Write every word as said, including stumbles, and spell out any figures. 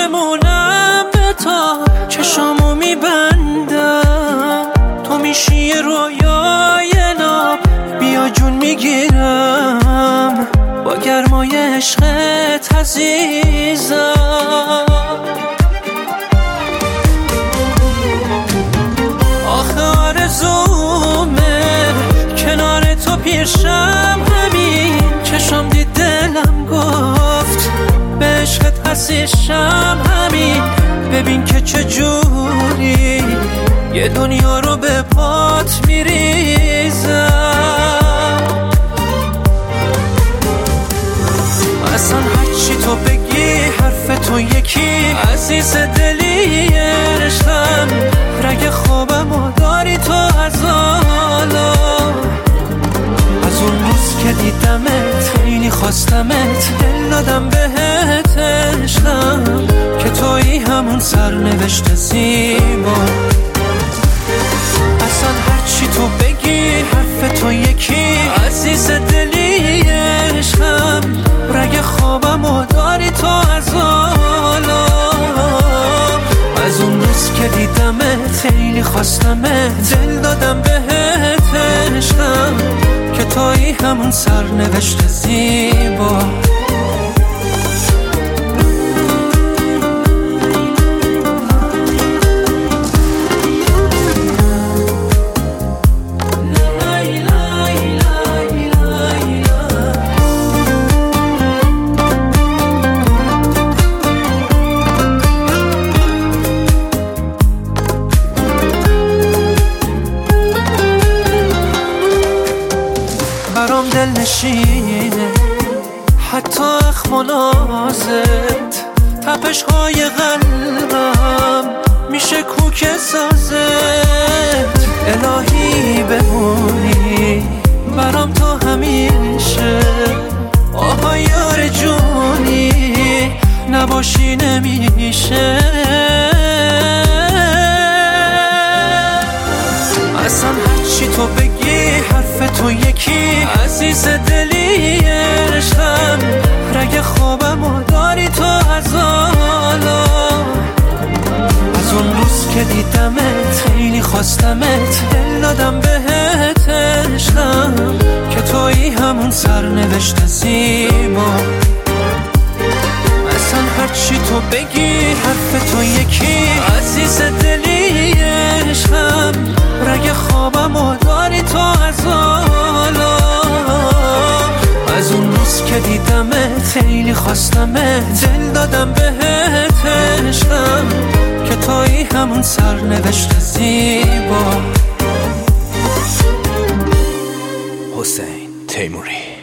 بمونم به تا چشامو میبندم، تو میشی یه رویای ناب، بیا جون میگیرم با گرمای عشقت عزیزم. آخه آرزومه کنار تو پیرشم، همین چشم دید دلم گفت به عشقت حسیشم، همین ببین که چجوری یه دنیا رو به پات میریزم. اصلا هرچی تو بگی حرف تو یکی، عزیز دلی عشقم، رگ خوابم و داری تو از حالا. از اون روز که دیدمت خیلی خواستمت، دل دادم بهت عشقم، که تویی همون سرنوشت زیبا. اصلا هرچی تو بگی حرف تو یکی، عزیز دلی عشقم، رگ خوابم و داری تو از حالا. از اون روز که دیدمت خیلی خواستمت، دل دادم بهت عشقم، که تویی همون سرنوشت زیبا. برام دل نشینه حتی اخم و نازت، تپش های قلبم میشه کوک سازت. الهی بمونی برام تا همیشه، آها یار جونی نباشی نمیشه. اصلا هرچی تو بگی حرف تو یکی، عزیز دلی عشقم، رگ خوابم و داری تو از حالا. از اون روز که دیدمت خیلی خواستمت، دل دادم بهت عشقم، که تویی همون سرنوشت زیبا. اصلا هرچی تو بگی حرف تو یکی، عزیز دلی عشقم، رگ خوابم و داری تو از حالا. از اون روز که دیدمت خیلی خواستمت، دل دادم بهت عشقم، که تویی همون سرنوشت زیبا. حسین تیموری.